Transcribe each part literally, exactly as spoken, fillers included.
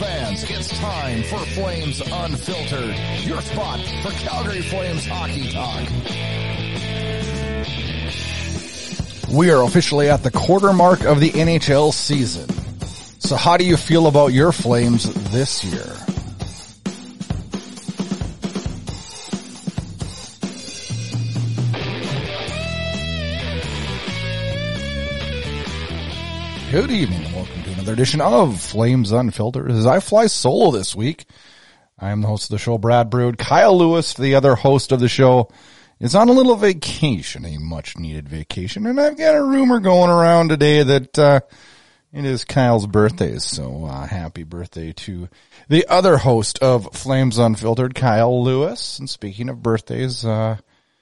fans, it's time for Flames Unfiltered, your spot for Calgary Flames hockey talk. We are officially at the quarter mark of the N H L season. So how do you feel about your Flames this year? Good evening and welcome to another edition of Flames Unfiltered. As I fly solo this week, I am the host of the show, Brad Brood. Kyle Lewis, the other host of the show, is on a little vacation, a much-needed vacation. And I've got a rumor going around today that uh it is Kyle's birthday. So uh happy birthday to the other host of Flames Unfiltered, Kyle Lewis. And speaking of birthdays, uh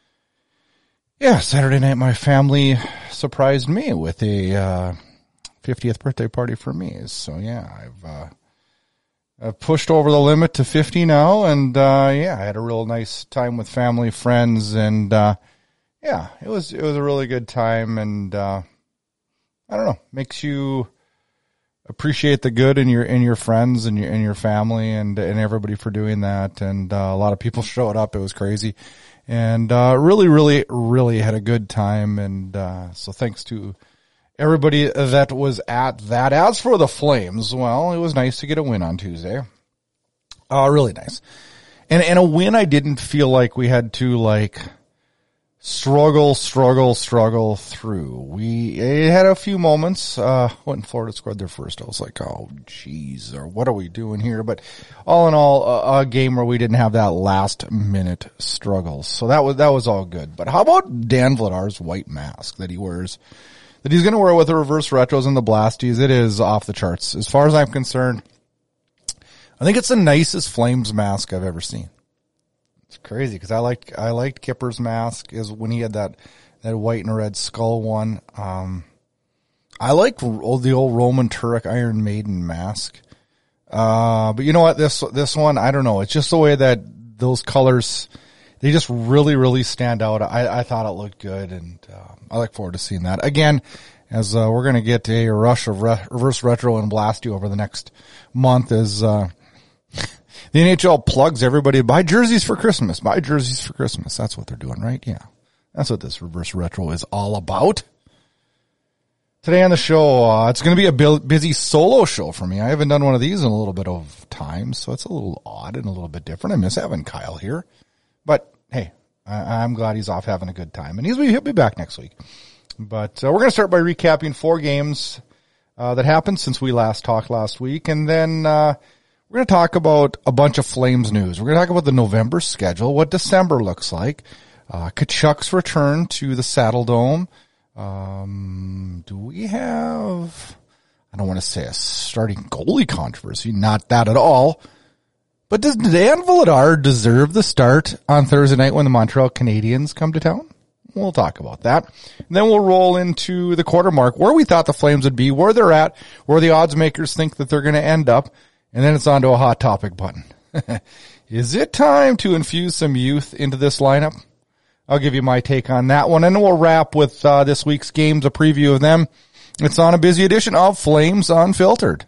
yeah, Saturday night my family surprised me with a uh fiftieth birthday party for me. So yeah, I've, uh, I've pushed over the limit to fifty now. And, uh, yeah, I had a real nice time with family, friends. And, uh, yeah, it was, it was a really good time. And, uh, I don't know, makes you appreciate the good in your, in your friends and your, in your family and, and everybody for doing that. And, uh, a lot of people showed up. It was crazy. And, uh, really, really, really had a good time. And, uh, so thanks to everybody that was at that. As for the Flames, well, it was nice to get a win on Tuesday. Uh, really nice. And, and a win I didn't feel like we had to, like, struggle, struggle, struggle through. We had a few moments, uh, when Florida scored their first. I was like, oh, geez, or what are we doing here? But all in all, a, a game where we didn't have that last minute struggle. So that was, that was all good. But how about Dan Vladar's white mask that he wears? That he's going to wear with the reverse retros and the blasties. It is off the charts. As far as I'm concerned, I think it's the nicest Flames mask I've ever seen. It's crazy because I liked, I liked Kipper's mask is when he had that, that white and red skull one. Um, I like the old Roman Turek Iron Maiden mask. Uh, but you know what? This, this one, I don't know. It's just the way that those colors, they just really, really stand out. I, I thought it looked good, and uh, I look forward to seeing that. Again, as uh, we're going to get a rush of re- reverse retro and blasty over the next month as uh, the N H L plugs everybody, buy jerseys for Christmas. Buy jerseys for Christmas. That's what they're doing, right? Yeah. That's what this reverse retro is all about. Today on the show, uh, it's going to be a busy solo show for me. I haven't done one of these in a little bit of time, so it's a little odd and a little bit different. I miss having Kyle here. But, hey, I, I'm glad he's off having a good time. And he's, he'll be back next week. But uh, we're going to start by recapping four games uh, that happened since we last talked last week. And then uh, we're going to talk about a bunch of Flames news. We're going to talk about the November schedule, what December looks like, uh, Tkachuk's return to the Saddle Dome. Um, do we have, I don't want to say a starting goalie controversy, not that at all. But does Dan Vladar deserve the start on Thursday night when the Montreal Canadiens come to town? We'll talk about that. And then we'll roll into the quarter mark, where we thought the Flames would be, where they're at, where the odds makers think that they're going to end up. And then it's on to a hot topic button. Is it time to infuse some youth into this lineup? I'll give you my take on that one. And then we'll wrap with uh, this week's games, a preview of them. It's on a busy edition of Flames Unfiltered.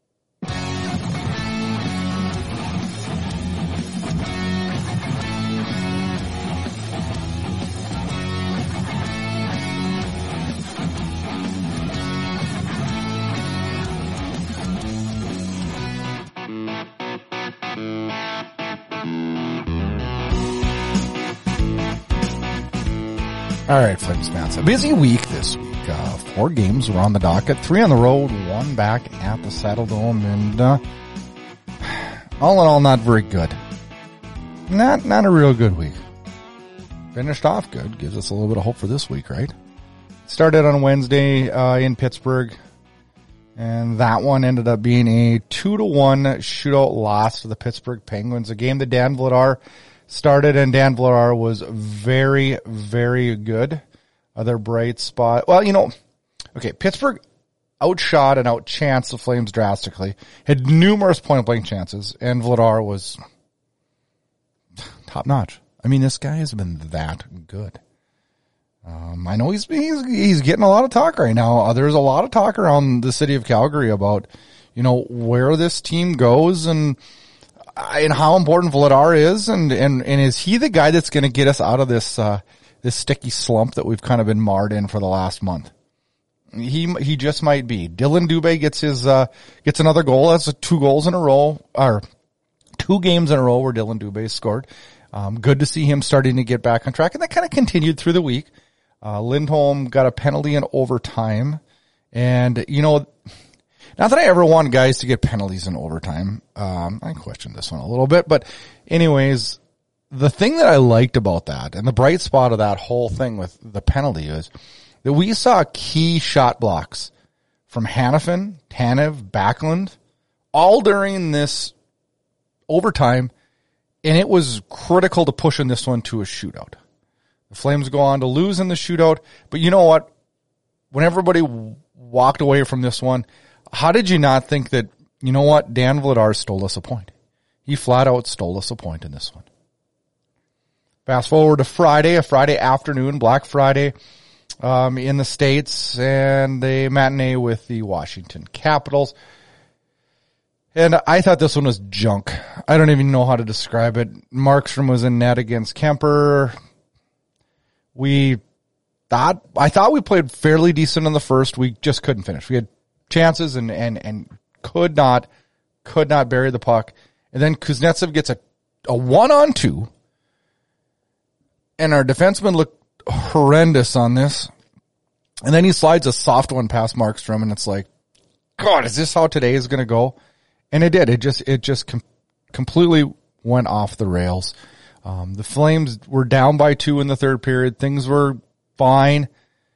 All right, Flames fans, a busy week this week. Uh, four games were on the docket, three on the road, one back at the Saddle Dome, and uh, all in all, not very good. Not not a real good week. Finished off good, gives us a little bit of hope for this week, right? Started on Wednesday uh, in Pittsburgh, and that one ended up being a two to one shootout loss to the Pittsburgh Penguins, a game that Dan Vladar started, and Dan Vladar was very, very good. Other bright spot. Well, you know, okay, Pittsburgh outshot and outchanced the Flames drastically. Had numerous point-blank chances, and Vladar was top-notch. I mean, this guy has been that good. Um, I know he's, he's he's getting a lot of talk right now. Uh, there's a lot of talk around the city of Calgary about, you know, where this team goes and, and how important Vladar is. And, and, and is he the guy that's going to get us out of this, uh, this sticky slump that we've kind of been marred in for the last month? He, he just might be. Dylan Dubé gets his, uh, gets another goal. That's two goals in a row, or two games in a row where Dylan Dubé scored. Um, good to see him starting to get back on track, and that kind of continued through the week. Uh, Lindholm got a penalty in overtime, and, you know, not that I ever want guys to get penalties in overtime. Um, I questioned this one a little bit, but anyways, the thing that I liked about that, and the bright spot of that whole thing with the penalty, is that we saw key shot blocks from Hanifin, Tanev, Backlund, all during this overtime, and it was critical to pushing this one to a shootout. The Flames go on to lose in the shootout, but you know what? When everybody w- walked away from this one, how did you not think that, you know what, Dan Vladar stole us a point? He flat out stole us a point in this one. Fast forward to Friday, a Friday afternoon, Black Friday, um, in the States, and a matinee with the Washington Capitals. And I thought this one was junk. I don't even know how to describe it. Markstrom was in net against Kemper. We thought, I thought we played fairly decent in the first. We just couldn't finish. We had chances and, and, and could not, could not bury the puck. And then Kuznetsov gets a, a one on two. And our defenseman looked horrendous on this. And then he slides a soft one past Markstrom, and it's like, God, is this how today is going to go? And it did. It just, it just com- completely went off the rails. Um, the Flames were down by two in the third period. Things were fine.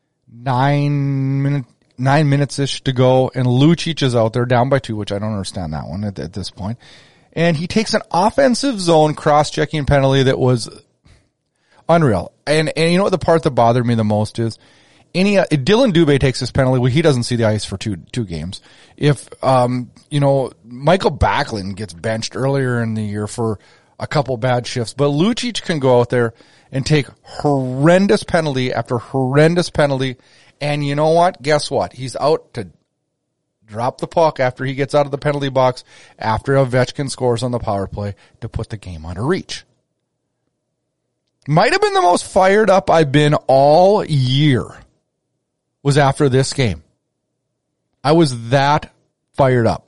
Nine minute, nine minutes-ish to go, and Lucic is out there down by two, which I don't understand that one at, at this point. And he takes an offensive zone cross-checking penalty that was unreal. And, and you know what the part that bothered me the most is? Any, uh, Dylan Dubé takes this penalty, well, he doesn't see the ice for two, two games. If, um, you know, Michael Backlund gets benched earlier in the year for a couple bad shifts, but Lucic can go out there and take horrendous penalty after horrendous penalty. And you know what? Guess what? He's out to drop the puck after he gets out of the penalty box after Ovechkin scores on the power play to put the game out of reach. Might have been the most fired up I've been all year. Was after this game. I was that fired up.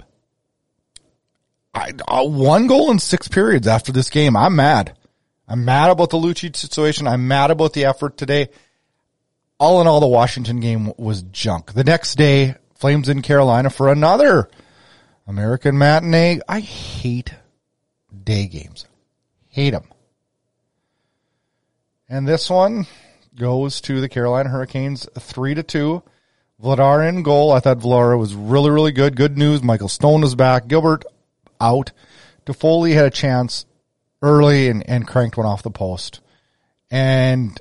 I, uh, one goal in six periods after this game. I'm mad. I'm mad about the Lucic situation. I'm mad about the effort today. All in all, the Washington game was junk. The next day, Flames in Carolina for another American matinee. I hate day games. Hate them. And this one goes to the Carolina Hurricanes three to two. Vladar in goal. I thought Vladar was really, really good. Good news. Michael Stone was back. Gilbert out. Toffoli had a chance early and, and cranked one off the post. And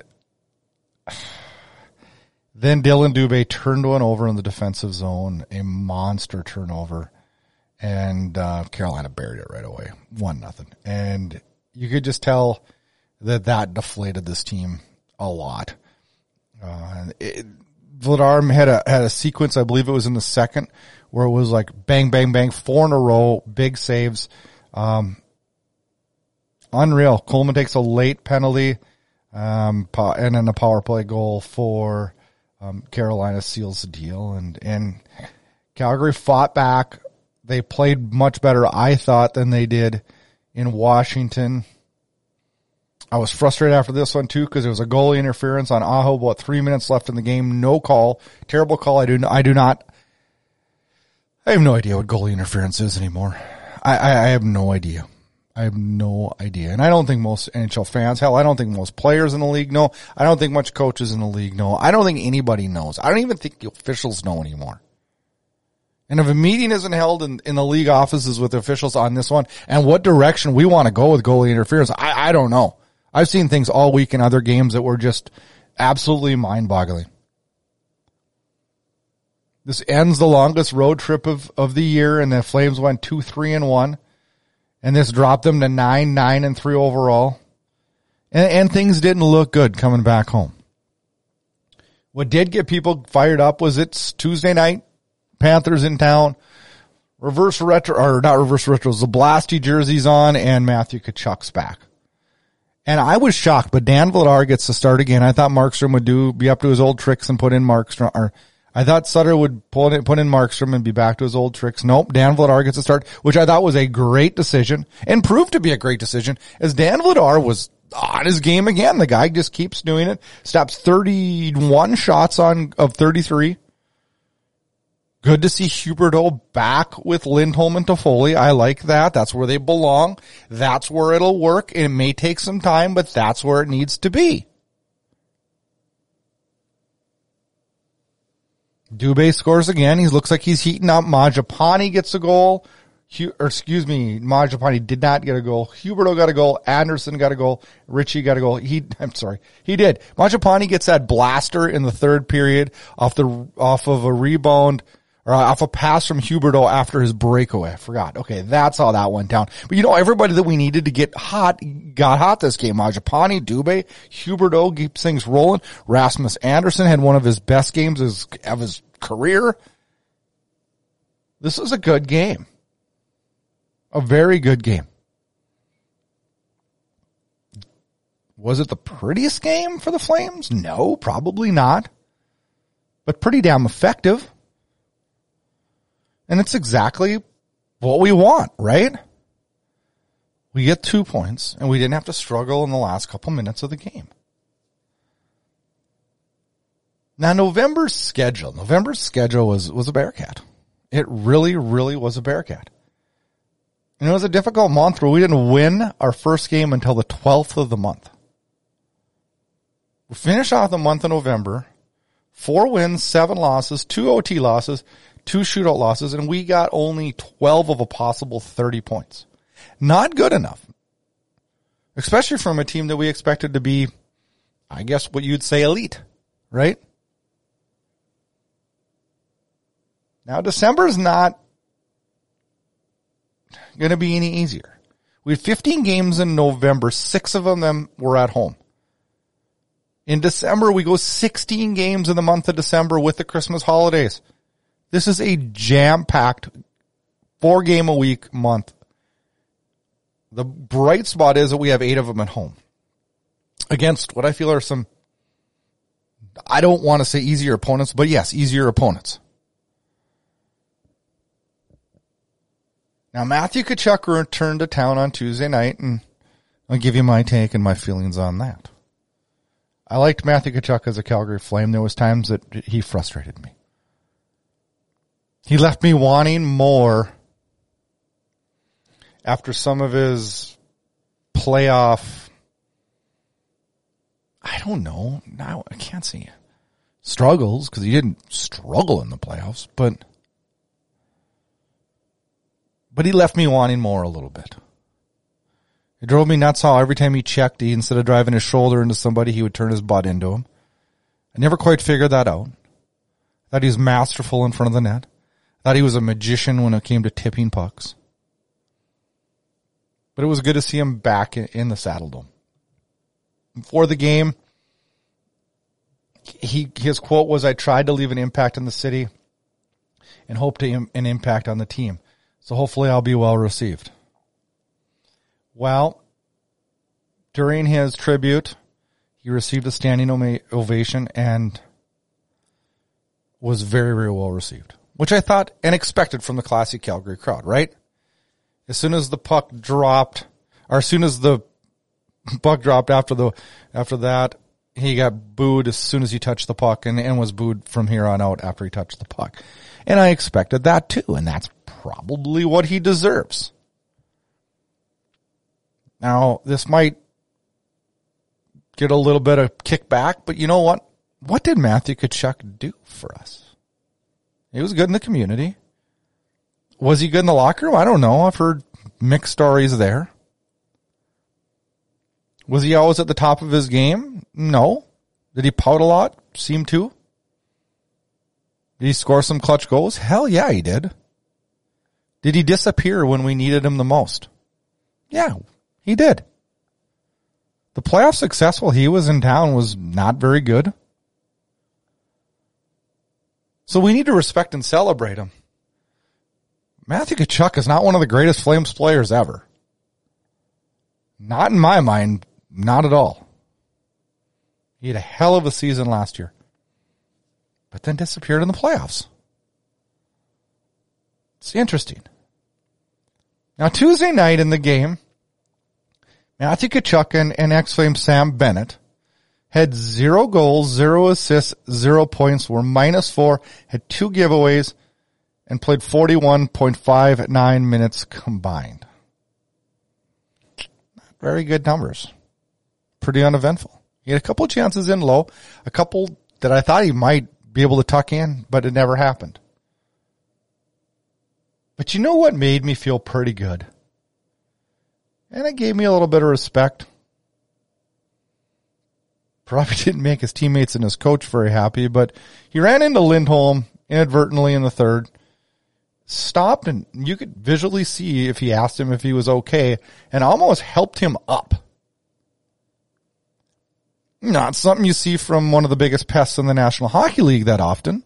then Dylan Dubé turned one over in the defensive zone. A monster turnover. And uh, Carolina buried it right away. One nothing. And you could just tell that that deflated this team a lot. Uh, it, Vladar had a, had a sequence, I believe it was in the second, where it was like bang, bang, bang, four in a row, big saves. Um, unreal. Coleman takes a late penalty, um, and then a power play goal for, um, Carolina seals the deal. And, and Calgary fought back. They played much better, I thought, than they did in Washington. I was frustrated after this one too because there was a goalie interference on Aho. About three minutes left in the game. No call. Terrible call. I do. I do not. I have no idea what goalie interference is anymore. I, I, I have no idea. I have no idea. And I don't think most N H L fans, hell, I don't think most players in the league know. I don't think much coaches in the league know. I don't think anybody knows. I don't even think the officials know anymore. And if a meeting isn't held in, in the league offices with the officials on this one and what direction we want to go with goalie interference, I, I don't know. I've seen things all week in other games that were just absolutely mind-boggling. This ends the longest road trip of, of the year, and the Flames went two, three, and one. And this dropped them to nine, nine, and three overall. And, and things didn't look good coming back home. What did get people fired up was it's Tuesday night, Panthers in town. reverse retro, or not reverse retros, the Blasty jerseys on, and Matthew Tkachuk's back. And I was shocked, but Dan Vladar gets to start again. I thought Markstrom would do, be up to his old tricks and put in Markstrom, or I thought Sutter would pull in, put in Markstrom and be back to his old tricks. Nope, Dan Vladar gets to start, which I thought was a great decision and proved to be a great decision, as Dan Vladar was on his game again. The guy just keeps doing it. Stops thirty-one shots on, of thirty-three. Good to see Huberdeau back with Lindholm and Toffoli. I like that. That's where they belong. That's where it'll work. It may take some time, but that's where it needs to be. Dubé scores again. He looks like he's heating up. Mangiapane gets a goal. Or excuse me, Mangiapane did not get a goal. Huberdeau got a goal. Anderson got a goal. Ritchie got a goal. He, I'm sorry, he did. Mangiapane gets that blaster in the third period off the off of a rebound. Or off a pass from Huberdeau after his breakaway. I forgot. Okay, that's how that went down. But you know, everybody that we needed to get hot, got hot this game. Mangiapane, Dubé, Huberdeau keeps things rolling. Rasmus Anderson had one of his best games of his career. This was a good game. A very good game. Was it the prettiest game for the Flames? No, probably not. But pretty damn effective. And it's exactly what we want, right? We get two points, and we didn't have to struggle in the last couple minutes of the game. Now, November's schedule. November's schedule was, was a Bearcat. It really, really was a Bearcat. And it was a difficult month where we didn't win our first game until the twelfth of the month. We finished off the month of November. Four wins, seven losses, two O T losses, two shootout losses, and we got only twelve of a possible thirty points. Not good enough. Especially from a team that we expected to be, I guess what you'd say, elite, right? Now, December's not going to be any easier. We had fifteen games in November. Six of them were at home. In December, we go sixteen games in the month of December with the Christmas holidays. This is a jam-packed four-game-a-week month. The bright spot is that we have eight of them at home against what I feel are some, I don't want to say easier opponents, but yes, easier opponents. Now, Matthew Tkachuk returned to town on Tuesday night, and I'll give you my take and my feelings on that. I liked Matthew Tkachuk as a Calgary Flame. There was times that he frustrated me. He left me wanting more after some of his playoff, I don't know, now I can't see struggles, because he didn't struggle in the playoffs, but but he left me wanting more a little bit. It drove me nuts how every time he checked, he, instead of driving his shoulder into somebody, he would turn his butt into him. I never quite figured that out. Thought he was masterful in front of the net. Thought he was a magician when it came to tipping pucks. But it was good to see him back in the Saddle Dome. Before the game, he his quote was, "I tried to leave an impact on the city and hope to im- an impact on the team. So hopefully I'll be well received." Well, during his tribute, he received a standing ovation and was very, very well received, which I thought and expected from the classic Calgary crowd, right? As soon as the puck dropped, or as soon as the puck dropped after the after that, he got booed as soon as he touched the puck, and, and was booed from here on out after he touched the puck. And I expected that too, and that's probably what he deserves. Now, this might get a little bit of kickback, but you know what? What did Matthew Tkachuk do for us? He was good in the community. Was he good in the locker room? I don't know. I've heard mixed stories there. Was he always at the top of his game? No. Did he pout a lot? Seemed to. Did he score some clutch goals? Hell yeah, he did. Did he disappear when we needed him the most? Yeah, he did. The playoff success while he was in town was not very good. So we need to respect and celebrate him. Matthew Tkachuk is not one of the greatest Flames players ever. Not in my mind, not at all. He had a hell of a season last year, but then disappeared in the playoffs. It's interesting. Now, Tuesday night in the game, Matthew Tkachuk and, and ex-Flame Sam Bennett had zero goals, zero assists, zero points, were minus four, had two giveaways, and played forty-one point five nine minutes combined. Very good numbers. Pretty uneventful. He had a couple of chances in low, a couple that I thought he might be able to tuck in, but it never happened. But you know what made me feel pretty good? And it gave me a little bit of respect. Probably didn't make his teammates and his coach very happy, but he ran into Lindholm inadvertently in the third, stopped, and you could visually see if he asked him if he was okay, and almost helped him up. Not something you see from one of the biggest pests in the National Hockey League that often.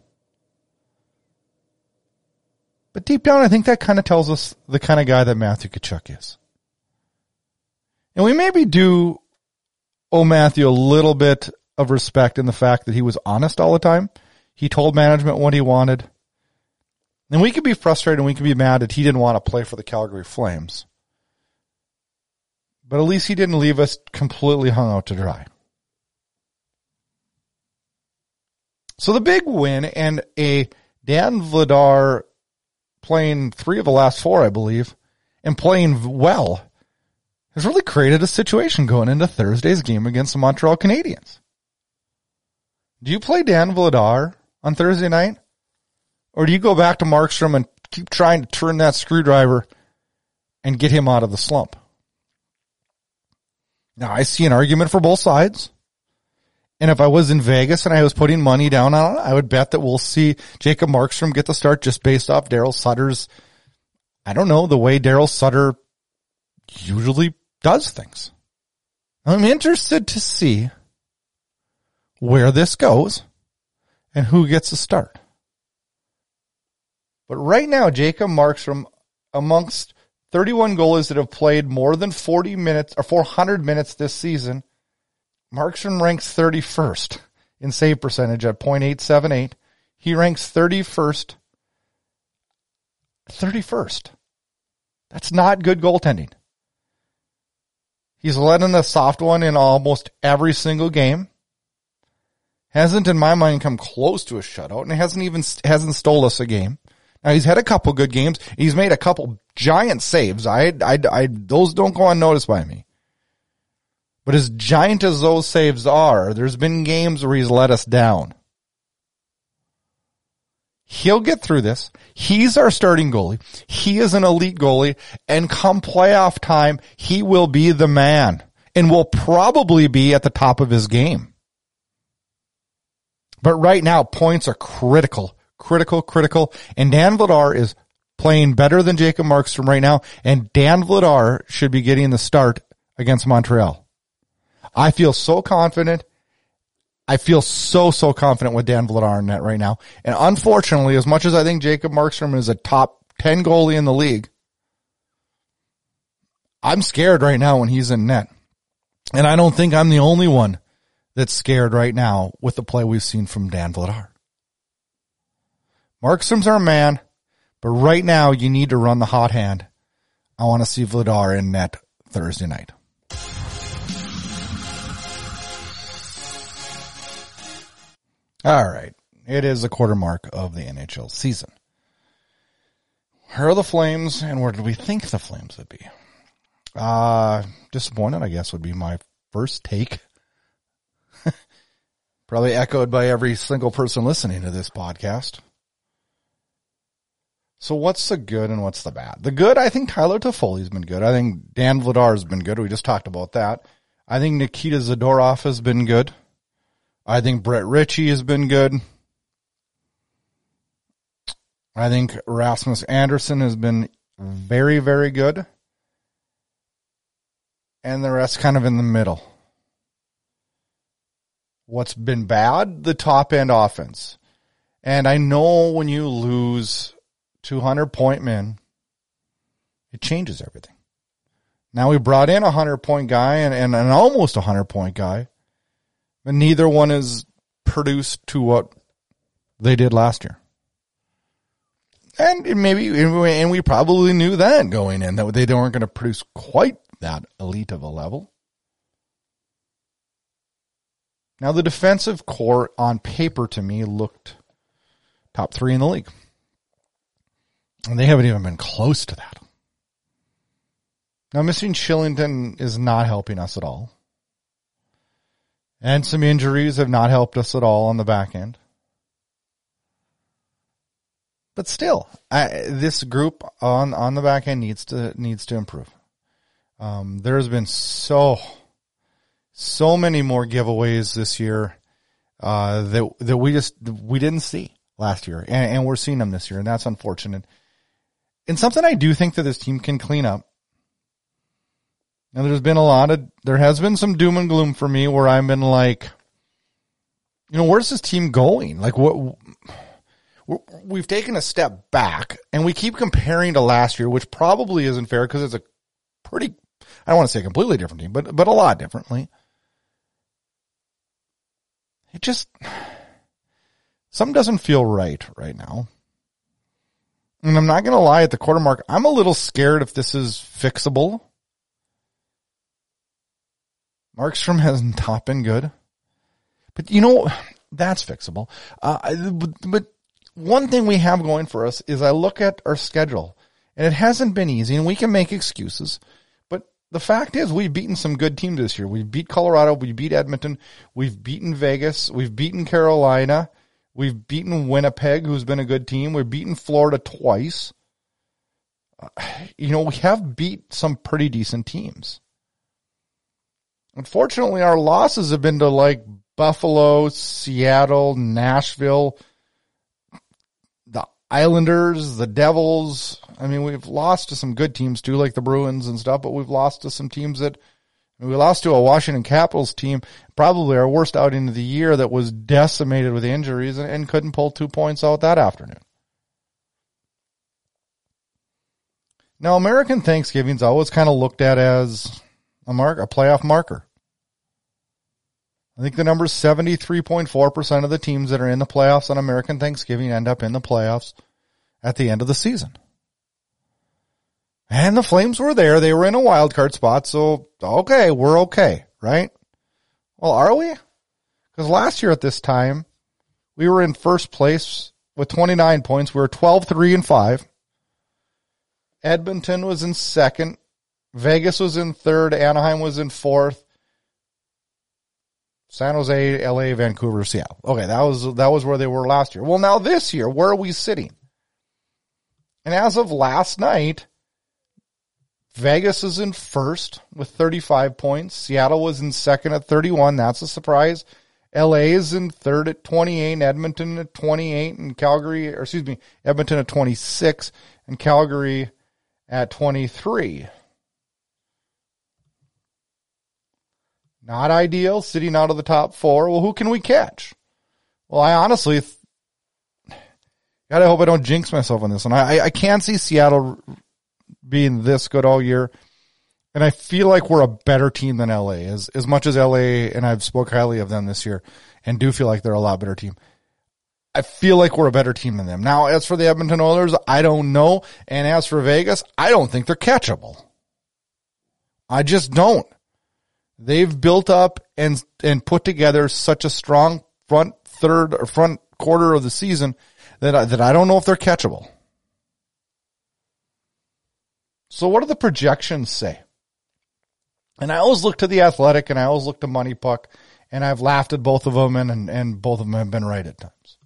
But deep down, I think that kind of tells us the kind of guy that Matthew Tkachuk is. And we maybe do owe Matthew a little bit of respect in the fact that he was honest all the time. He told management what he wanted. And we could be frustrated and we could be mad that he didn't want to play for the Calgary Flames. But at least he didn't leave us completely hung out to dry. So the big win and a Dan Vladar playing three of the last four, I believe, and playing well has really created a situation going into Thursday's game against the Montreal Canadiens. Do you play Dan Vladar on Thursday night? Or do you go back to Markstrom and keep trying to turn that screwdriver and get him out of the slump? Now, I see an argument for both sides. And if I was in Vegas and I was putting money down on it, I would bet that we'll see Jacob Markstrom get the start just based off Daryl Sutter's, I don't know, the way Daryl Sutter usually does things. I'm interested to see where this goes and who gets the start. But right now, Jacob Markstrom, amongst thirty-one goalies that have played more than forty minutes or four hundred minutes this season, Markstrom ranks thirty-first in save percentage at point eight seven eight. He ranks thirty-first. thirty-first. That's not good goaltending. He's led in a soft one in almost every single game. Hasn't, in my mind, come close to a shutout, and hasn't even hasn't stole us a game. Now, he's had a couple good games. He's made a couple giant saves. I, I, I, those don't go unnoticed by me. But as giant as those saves are, there's been games where he's let us down. He'll get through this. He's our starting goalie. He is an elite goalie. And come playoff time, he will be the man and will probably be at the top of his game. But right now, points are critical, critical, critical. And Dan Vladar is playing better than Jacob Markstrom right now. And Dan Vladar should be getting the start against Montreal. I feel so confident. I feel so, so confident with Dan Vladar in net right now. And unfortunately, as much as I think Jacob Markstrom is a top ten goalie in the league, I'm scared right now when he's in net. And I don't think I'm the only one that's scared right now with the play we've seen from Dan Vladar. Markstrom's our man, but right now you need to run the hot hand. I want to see Vladar in net Thursday night. All right. It is the quarter mark of the N H L season. Where are the Flames, and where do we think the Flames would be? Uh, disappointed, I guess, would be my first take. Probably echoed by every single person listening to this podcast. So what's the good and what's the bad? The good, I think Tyler Toffoli's been good. I think Dan Vladar has been good. We just talked about that. I think Nikita Zadorov has been good. I think Brett Ritchie has been good. I think Rasmus Andersson has been very, very good. And the rest kind of in the middle. What's been bad? The top end offense. And I know when you lose two hundred point men it changes everything. Now we brought in a hundred-point guy and, and an almost a hundred-point guy, but neither one is produced to what they did last year. And maybe, and we probably knew that going in, that they weren't going to produce quite that elite of a level. Now, the defensive core on paper to me looked top three in the league. And they haven't even been close to that. Now, missing Shillington is not helping us at all. And some injuries have not helped us at all on the back end. But still, I, this group on, on the back end needs to needs to improve. Um, there's been so... So many more giveaways this year uh, that that we just we didn't see last year, and, and we're seeing them this year, and that's unfortunate. And something I do think that this team can clean up. Now, there's been a lot of there has been some doom and gloom for me where I've been like, you know, where's this team going? Like, what we've taken a step back, and we keep comparing to last year, which probably isn't fair because it's a pretty I don't want to say a completely different team, but but a lot differently. It just, something doesn't feel right right now. And I'm not going to lie, at the quarter mark, I'm a little scared if this is fixable. Markstrom has not been good. But, you know, that's fixable. Uh, but, but one thing we have going for us is I look at our schedule, and it hasn't been easy, and we can make excuses. The fact is, we've beaten some good teams this year. We've beat Colorado. We beat Edmonton. We've beaten Vegas. We've beaten Carolina. We've beaten Winnipeg, who's been a good team. We've beaten Florida twice. Uh, you know, we have beat some pretty decent teams. Unfortunately, our losses have been to like Buffalo, Seattle, Nashville, the Islanders, the Devils. I mean, we've lost to some good teams too, like the Bruins and stuff, but we've lost to some teams that, we lost to a Washington Capitals team, probably our worst outing of the year, that was decimated with injuries and, and couldn't pull two points out that afternoon. Now, American Thanksgiving's always kind of looked at as a mark, a playoff marker. I think the number is seventy-three point four percent of the teams that are in the playoffs on American Thanksgiving end up in the playoffs at the end of the season. And the Flames were there. They were in a wild card spot, so okay, we're okay, right? Well, are we? Because last year at this time, we were in first place with twenty-nine points. We were twelve, three, and five. Edmonton was in second. Vegas was in third. Anaheim was in fourth. San Jose, L A, Vancouver, Seattle. Okay, that was that was where they were last year. Well, now this year, where are we sitting? And as of last night, Vegas is in first with thirty-five points. Seattle was in second at thirty-one. That's a surprise. L A is in third at twenty-eight, and Edmonton at twenty-eight, and Calgary, or excuse me, Edmonton at twenty-six, and Calgary at twenty-three. Not ideal, sitting out of the top four. Well, who can we catch? Well, I honestly, God, I hope I don't jinx myself on this one. I, I can't see Seattle being this good all year. And I feel like we're a better team than L A. As, as much as L A, and I've spoke highly of them this year, and do feel like they're a lot better team. I feel like we're a better team than them. Now, as for the Edmonton Oilers, I don't know. And as for Vegas, I don't think they're catchable. I just don't. They've built up and and put together such a strong front third or front quarter of the season that I, that I don't know if they're catchable. So what do the projections say? And I always look to The Athletic, and I always look to Money Puck, and I've laughed at both of them, and, and, and both of them have been right at times.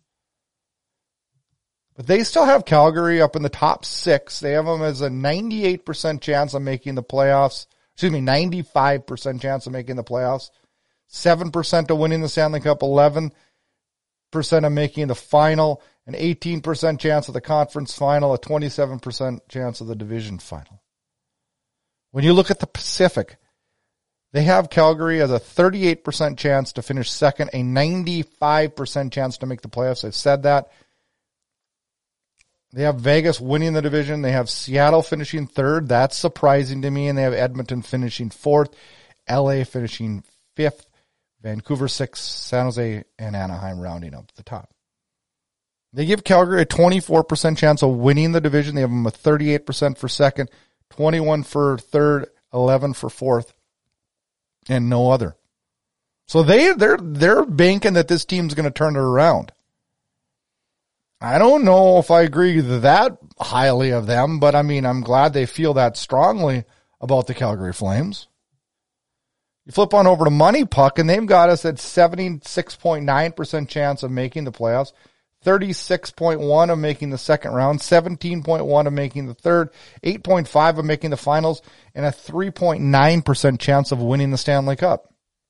But they still have Calgary up in the top six. They have them as a ninety-eight percent chance of making the playoffs. Excuse me, ninety-five percent chance of making the playoffs, seven percent of winning the Stanley Cup, eleven percent of making the final, an eighteen percent chance of the conference final, a twenty-seven percent chance of the division final. When you look at the Pacific, they have Calgary as a thirty-eight percent chance to finish second, a ninety-five percent chance to make the playoffs. I've said that. They have Vegas winning the division. They have Seattle finishing third. That's surprising to me. And they have Edmonton finishing fourth, L A finishing fifth, Vancouver sixth, San Jose and Anaheim rounding up the top. They give Calgary a twenty-four percent chance of winning the division. They have them a thirty-eight percent for second, twenty-one for third, eleven for fourth, and no other. So they, they're, they're banking that this team's going to turn it around. I don't know if I agree that highly of them, but I mean, I'm glad they feel that strongly about the Calgary Flames. You flip on over to Money Puck, and they've got us at seventy-six point nine percent chance of making the playoffs, thirty-six point one of making the second round, seventeen point one of making the third, eight point five of making the finals, and a three point nine percent chance of winning the Stanley Cup.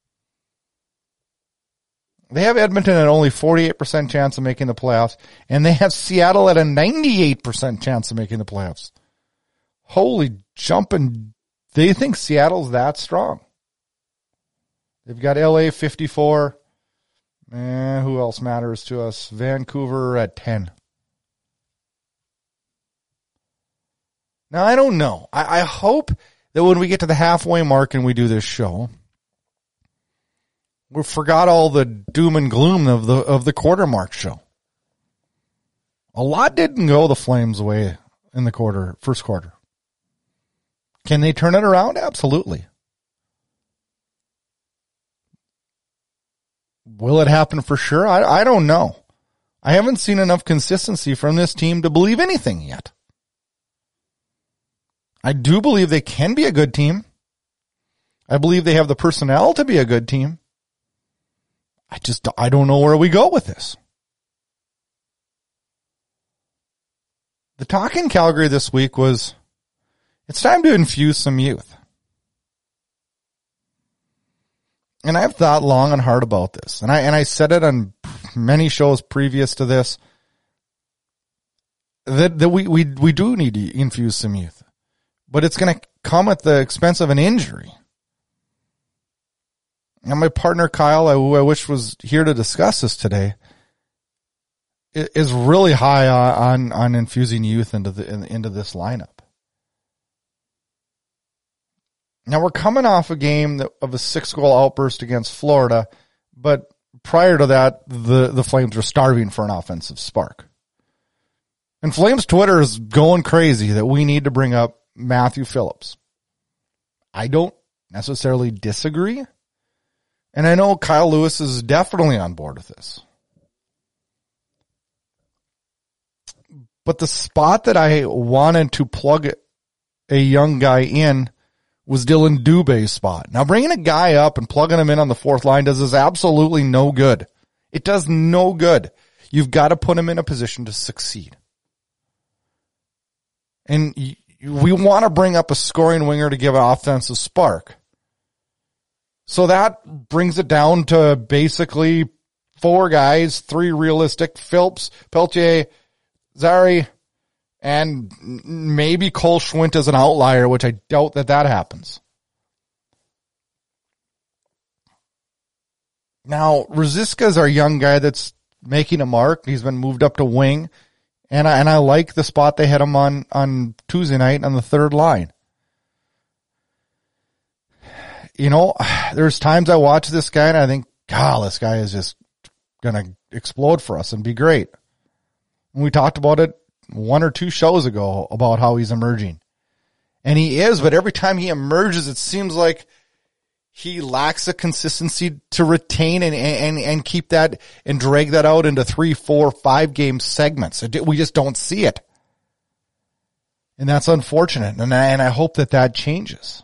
They have Edmonton at only forty-eight percent chance of making the playoffs, and they have Seattle at a ninety-eight percent chance of making the playoffs. Holy jumping. They think Seattle's that strong. They've got L A fifty-four. Eh, who else matters to us? Vancouver at ten. Now, I don't know. I, I hope that when we get to the halfway mark and we do this show, we forgot all the doom and gloom of the of the quarter mark show. A lot didn't go the Flames' way in the quarter, first quarter. Can they turn it around? Absolutely. Will it happen for sure? I, I don't know. I haven't seen enough consistency from this team to believe anything yet. I do believe they can be a good team. I believe they have the personnel to be a good team. I just, I don't know where we go with this. The talk in Calgary this week was, it's time to infuse some youth. And I've thought long and hard about this. And I, and I said it on many shows previous to this, that, that we, we, we do need to infuse some youth, but it's going to come at the expense of an injury. And my partner Kyle, who I wish was here to discuss this today, is really high on, on infusing youth into the, into this lineup. Now we're coming off a game that, of a six goal outburst against Florida, but prior to that, the, the Flames were starving for an offensive spark. And Flames Twitter is going crazy that we need to bring up Matthew Phillips. I don't necessarily disagree. And I know Kyle Lewis is definitely on board with this. But the spot that I wanted to plug a young guy in was Dylan Dubé's spot. Now, bringing a guy up and plugging him in on the fourth line does us absolutely no good. It does no good. You've got to put him in a position to succeed. And we want to bring up a scoring winger to give an offensive spark. So that brings it down to basically four guys, three realistic, Phillips, Peltier, Zary, and maybe Cole Schwint as an outlier, which I doubt that that happens. Now, Ruzicka is our young guy that's making a mark. He's been moved up to wing, and I, and I like the spot they had him on, on Tuesday night on the third line. You know, there's times I watch this guy and I think, God, this guy is just going to explode for us and be great. And we talked about it one or two shows ago about how he's emerging. And he is, but every time he emerges, it seems like he lacks the consistency to retain and, and, and keep that and drag that out into three, four, five game segments. We just don't see it. And that's unfortunate. And I, and I hope that that changes.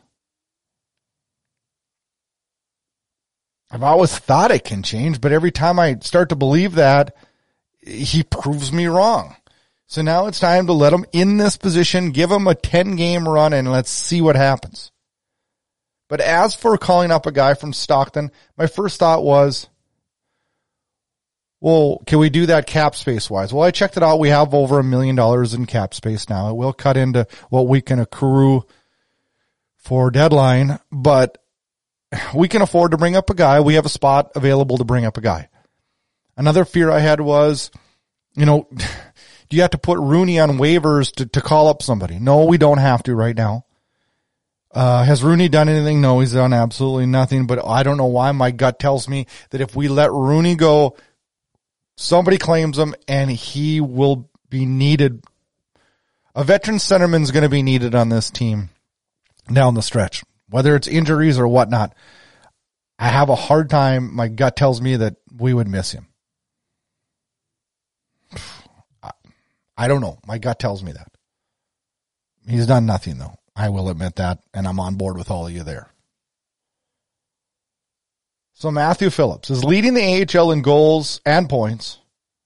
I've always thought it can change, but every time I start to believe that, he proves me wrong. So now it's time to let him in this position, give him a ten game run, and let's see what happens. But as for calling up a guy from Stockton, my first thought was, well, can we do that cap space wise? Well, I checked it out. We have over a million dollars in cap space now. It will cut into what we can accrue for deadline, but we can afford to bring up a guy. We have a spot available to bring up a guy. Another fear I had was, you know, Do you have to put Rooney on waivers to, to call up somebody? No, we don't have to right now. Uh, has Rooney done anything? No, he's done absolutely nothing, but I don't know why my gut tells me that if we let Rooney go, somebody claims him and he will be needed. A veteran centerman is going to be needed on this team down the stretch, whether it's injuries or whatnot. I have a hard time. My gut tells me that we would miss him. I don't know. My gut tells me that. He's done nothing, though. I will admit that, and I'm on board with all of you there. So Matthew Phillips is leading the A H L in goals and points.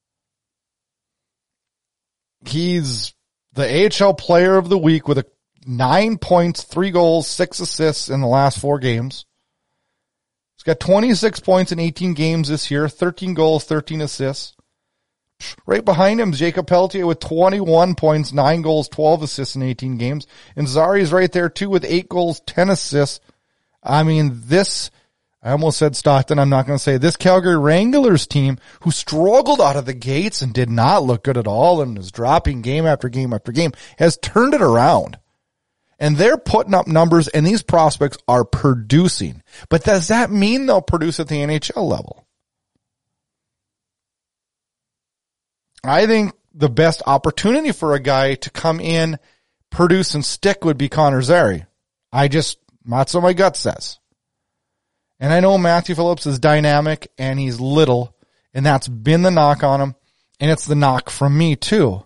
He's the A H L player of the week with a nine points, three goals, six assists in the last four games. He's got twenty-six points in eighteen games this year, thirteen goals, thirteen assists. Right behind him is Jacob Pelletier with twenty-one points, nine goals, twelve assists in eighteen games. And Zari's right there too with eight goals, ten assists. I mean, this, I almost said Stockton, I'm not going to say this Calgary Wranglers team who struggled out of the gates and did not look good at all and is dropping game after game after game has turned it around. And they're putting up numbers and these prospects are producing. But does that mean they'll produce at the N H L level? I think the best opportunity for a guy to come in, produce, and stick would be Connor Zary. I just, that's what my gut says. And I know Matthew Phillips is dynamic and he's little, and that's been the knock on him, and it's the knock from me too.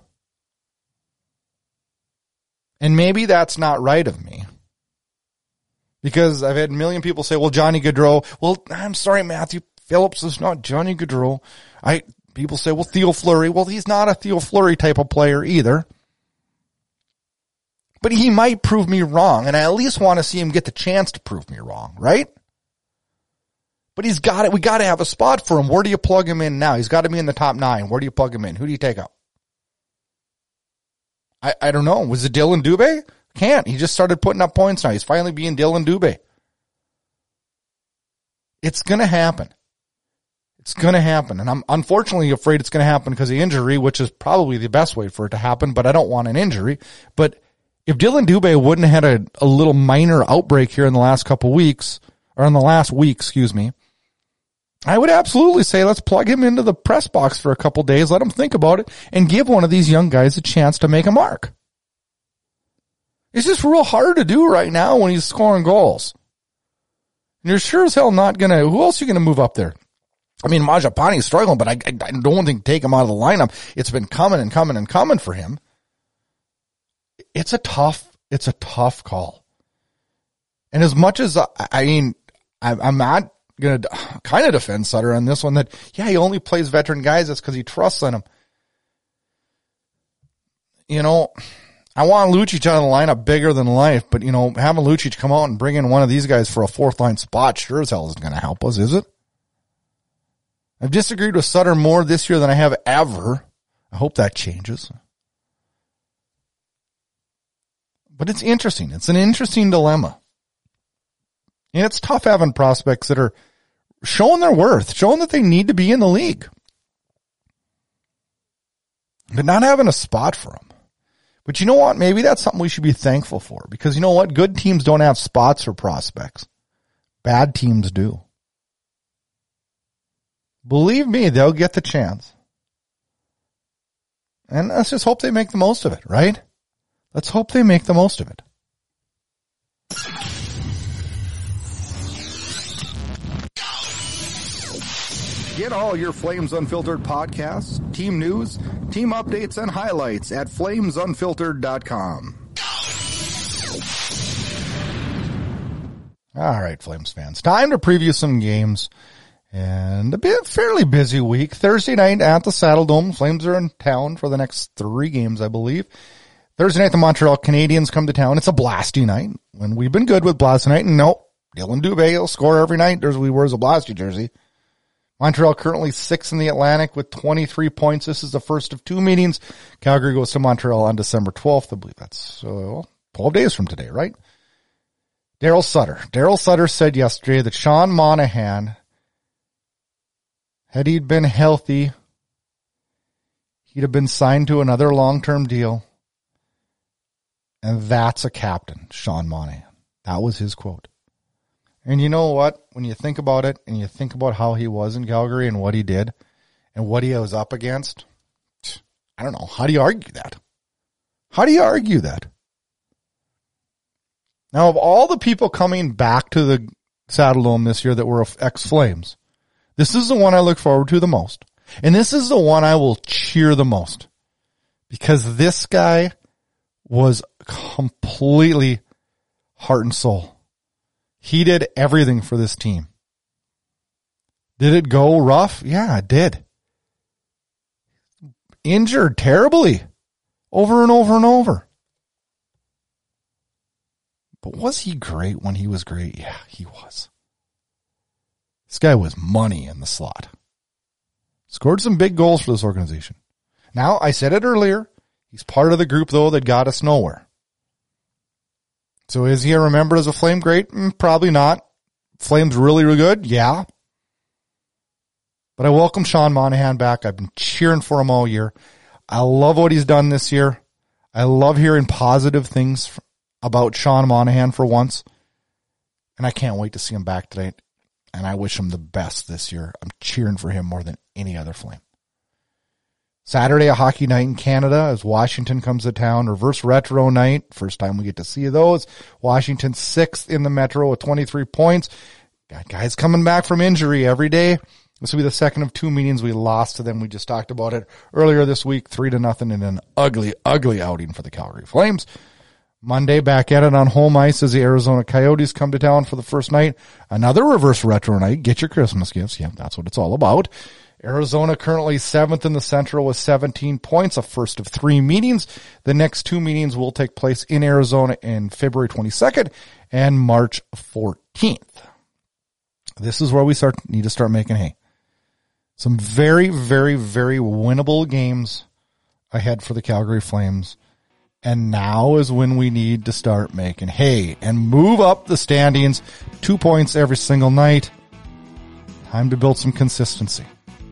And maybe that's not right of me. Because I've had a million people say, well, Johnny Gaudreau. Well, I'm sorry, Matthew Phillips is not Johnny Gaudreau. I, People say, well, Theo Fleury. Well, he's not a Theo Fleury type of player either. But he might prove me wrong, and I at least want to see him get the chance to prove me wrong, right? But he's got it. We got to have a spot for him. Where do you plug him in now? He's got to be in the top nine. Where do you plug him in? Who do you take out? I, I don't know. Was it Dylan Dubé? Can't. He just started putting up points now. He's finally being Dylan Dubé. It's going to happen. It's going to happen, and I'm unfortunately afraid it's going to happen because of injury, which is probably the best way for it to happen, but I don't want an injury. But if Dylan Dubé wouldn't have had a, a little minor outbreak here in the last couple weeks, or in the last week, excuse me, I would absolutely say let's plug him into the press box for a couple days, let him think about it, and give one of these young guys a chance to make a mark. It's just real hard to do right now when he's scoring goals. And you're sure as hell not going to, who else are you going to move up there? I mean, Mangiapane is struggling, but I, I, I don't think take him out of the lineup. It's been coming and coming and coming for him. It's a tough, it's a tough call. And as much as, I, I mean, I, I'm not going to kind of defend Sutter on this one that, yeah, he only plays veteran guys. That's because he trusts in them. You know, I want Lucic out of the lineup bigger than life, but, you know, having Lucic come out and bring in one of these guys for a fourth line spot sure as hell isn't going to help us, is it? I've disagreed with Sutter more this year than I have ever. I hope that changes. But it's interesting. It's an interesting dilemma. And it's tough having prospects that are showing their worth, showing that they need to be in the league, but not having a spot for them. But you know what? Maybe that's something we should be thankful for, because you know what? Good teams don't have spots for prospects. Bad teams do. Believe me, they'll get the chance. And let's just hope they make the most of it, right? Let's hope they make the most of it. Get all your Flames Unfiltered podcasts, team news, team updates, and highlights at flames unfiltered dot com. All right, Flames fans, time to preview some games. And a bit fairly busy week. Thursday night at the Saddle Dome. Flames are in town for the next three games, I believe. Thursday night, the Montreal Canadiens come to town. It's a blasty night. And we've been good with blasty night. And no, Dylan Dubé will score every night. There's he wears a blasty jersey. Montreal currently sixth in the Atlantic with twenty-three points. This is the first of two meetings. Calgary goes to Montreal on December twelfth. I believe that's uh, twelve days from today, right? Daryl Sutter. Daryl Sutter said yesterday that Sean Monahan, had he been healthy, he'd have been signed to another long-term deal. And that's a captain, Sean Monahan. That was his quote. And you know what? When you think about it and you think about how he was in Calgary and what he did and what he was up against, I don't know. How do you argue that? How do you argue that? Now, of all the people coming back to the Saddledome this year that were ex-Flames, this is the one I look forward to the most. And this is the one I will cheer the most. Because this guy was completely heart and soul. He did everything for this team. Did it go rough? Yeah, it did. Injured terribly. Over and over and over. But was he great when he was great? Yeah, he was. This guy was money in the slot. Scored some big goals for this organization. Now, I said it earlier, he's part of the group, though, that got us nowhere. So is he remembered as a Flame great? Mm, probably not. Flames really, really good? Yeah. But I welcome Sean Monahan back. I've been cheering for him all year. I love what he's done this year. I love hearing positive things about Sean Monahan for once. And I can't wait to see him back tonight. And I wish him the best this year. I'm cheering for him more than any other Flame. Saturday, a hockey night in Canada as Washington comes to town. Reverse retro night. First time we get to see those. Washington sixth in the Metro with twenty-three points. Got guys coming back from injury every day. This will be the second of two meetings we lost to them. We just talked about it earlier this week. Three to nothing in an ugly, ugly outing for the Calgary Flames. Monday, back at it on home ice as the Arizona Coyotes come to town for the first night. Another reverse retro night. Get your Christmas gifts. Yeah, that's what it's all about. Arizona currently seventh in the Central with seventeen points, a first of three meetings. The next two meetings will take place in Arizona in February twenty-second and March fourteenth. This is where we start need to start making hay. Some very, very, very winnable games ahead for the Calgary Flames. And now is when we need to start making hay and move up the standings. Two points every single night. Time to build some consistency.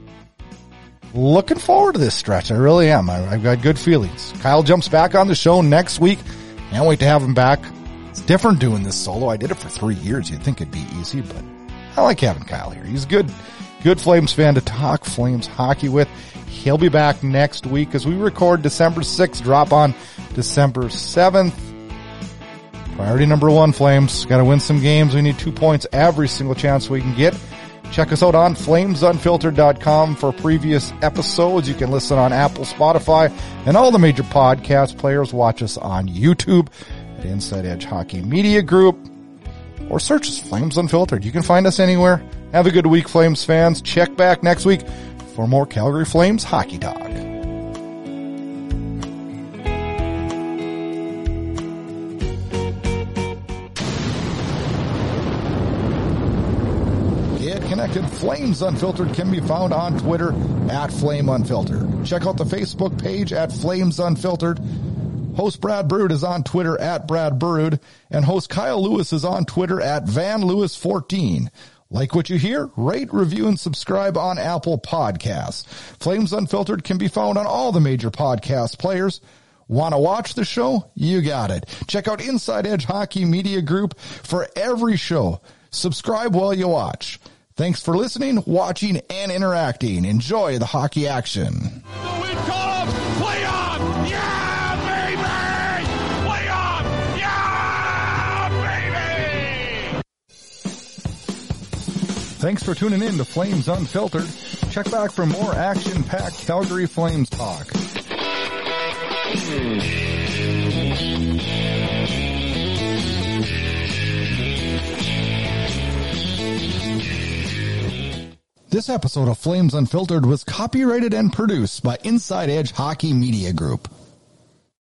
Looking forward to this stretch. I really am. I, I've got good feelings. Kyle jumps back on the show next week. Can't wait to have him back. It's different doing this solo. I did it for three years. You'd think it'd be easy, but I like having Kyle here. He's a good, good Flames fan to talk Flames hockey with. He'll be back next week as we record December sixth, drop on December seventh. Priority number one, Flames. Got to win some games. We need two points every single chance we can get. Check us out on flames unfiltered dot com for previous episodes. You can listen on Apple, Spotify, and all the major podcast players. Watch us on YouTube at Inside Edge Hockey Media Group or search us Flames Unfiltered. You can find us anywhere. Have a good week, Flames fans. Check back next week for more Calgary Flames hockey talk. Connected Flames Unfiltered can be found on Twitter at Flame Unfiltered. Check out the Facebook page at Flames Unfiltered. Host Brad Brood is on Twitter at Brad Brood, and host Kyle Lewis is on Twitter at Van Lewis fourteen. Like what you hear? Rate, review, and subscribe on Apple Podcasts. Flames Unfiltered can be found on all the major podcast players. Want to watch the show? You got it. Check out Inside Edge Hockey Media Group for every show. Subscribe while you watch. Thanks for listening, watching, and interacting. Enjoy the hockey action. The win column, play on! Yeah, baby! Play on! Yeah, baby! Thanks for tuning in to Flames Unfiltered. Check back for more action-packed Calgary Flames talk. This episode of Flames Unfiltered was copyrighted and produced by Inside Edge Hockey Media Group.